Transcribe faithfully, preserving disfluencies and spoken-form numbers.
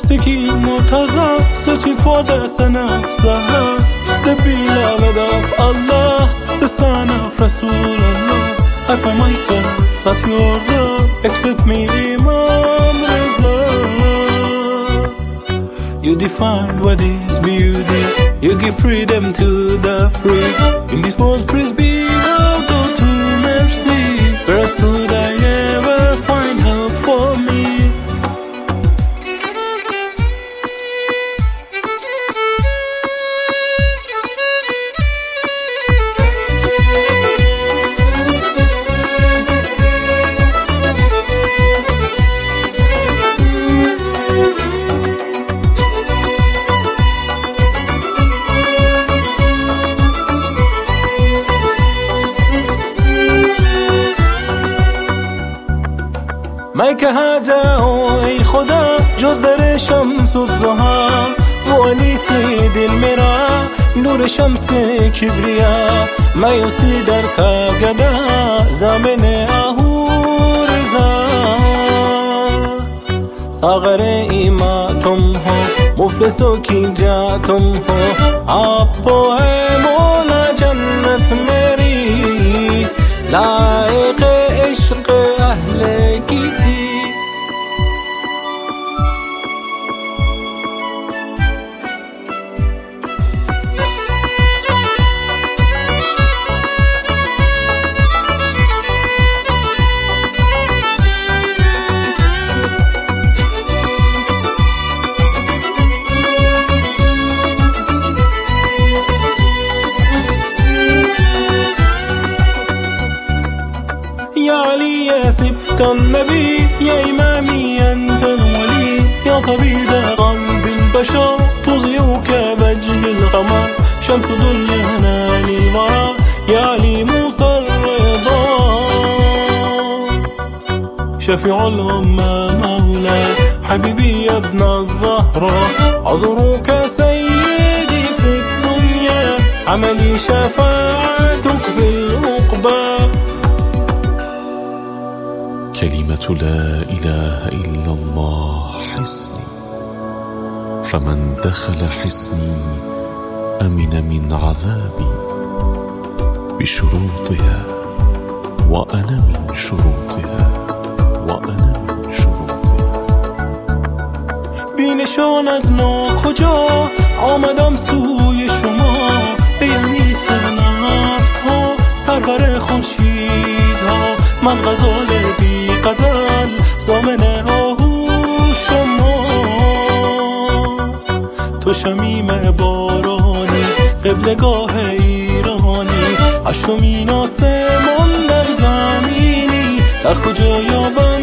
seeking Murtaza, searching for the son of Zahra, the beloved of Allah, the son of Rasulullah. I find myself at your door, accept me, Imam Reza. You define what is beauty, you give freedom to the free. In this world, praise be out to mercy. Where else could I ever find help for me? من که هدا ای خدا جز در شمس و ضحا و انیس دل میرا نور شمس کبریا مایوسی در کاغدا زمین آهو رضا सागर ईमा तुम हो मुफलिसों की जा तुम हो आपको है मौला जन्नत मेरी लायक इश्क अहले की थी يا علي يا سبط النبي يا إمامي أنت الولي يا طبيب قلب البشر تضيء كوجه القمر شمس دنيانا للورى يا علي موسى الرضا شفيع الأمة مولى حبيبي يا ابن الزهراء عذرك سيدي في الدنيا عملي شفاعتك في العقبى كلمة لا إله إلا الله حصني فمن دخل حصني أمن من عذابي بشروطها وأنا من شروطها وأنا من شروطها بینشان از ناکجا آمدم سوی شما ای انیس نفس ها سرور خورشید ها من غزال بی غزل زامن آهو شما تو شمیم بارانی قبلگاه ایرانی هشتمین آسمان در زمینی در کجا یابم